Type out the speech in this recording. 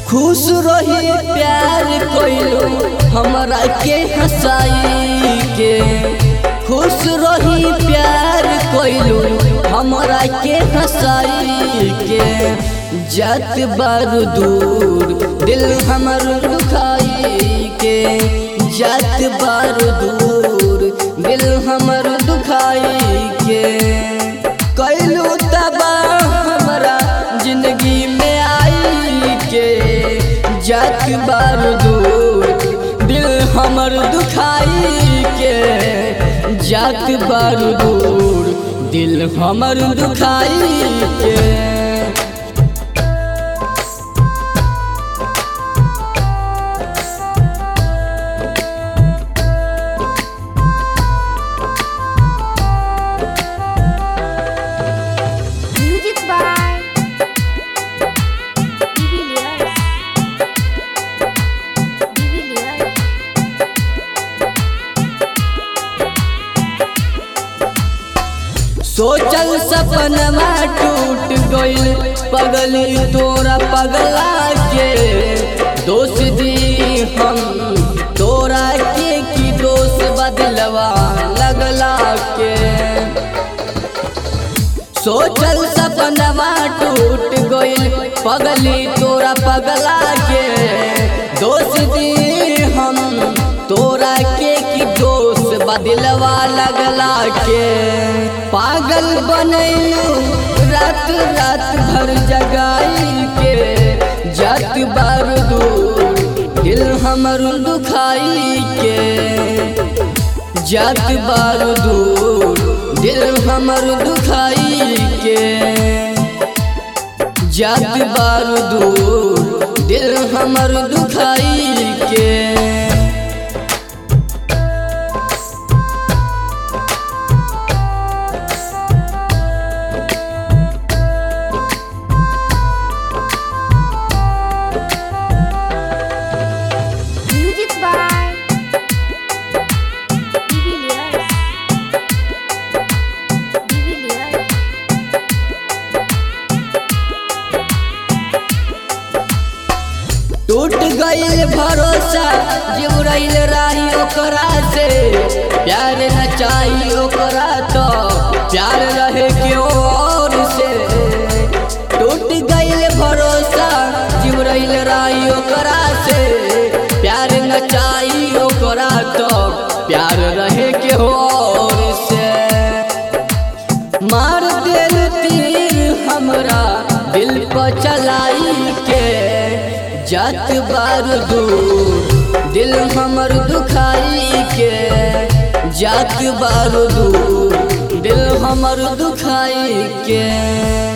खुश रही प्यार कोइलो हमरा के हंसाई के, खुश रही प्यार कोइलो हमरा के हंसाई के। जात बारू दूर दिल हमर दुखाई के, जात बारू दूर दिल हमर दुखाई के। कैलू तबाह हमरा जिंदगी में आई के, जात बारू दूर दिल हमर दुखाई के, जात बारू दूर दिल हमर दुखाई के। सोचल सपनमा टूट गइल पगली तोरा पगला के। दोष दी हम तोरा के की दोष बदलवा लगला के। सोचल सपनमा टूट गइल पगली तोरा पगला के। दोष दी हम तोरा के की दोष बदलवा लगला के। पागल बनैलू रात रात भर जगाई के, जात बारू दूर दिल हमर दुखाई के, जात बारू दूर दिल हमर दुखाई के, जात बारू दूर दिल हमर दुखाई के। टूट गइल भरोसा जुड़ैल रही ओकरा से, प्यार न चाहिए ओकरा तो प्यार रहे क्यों और से। टूट गइल भरोसा जुड़ैल रही ओकरा से, प्यार न चाहिए ओकरा तो प्यार रहे क्यों और से। मार दिल तीर हमरा दिल पर चलाई के, जात बारू दूर दिल हमर दुखाई के, जात बारू दूर दिल हमर दुखाई के।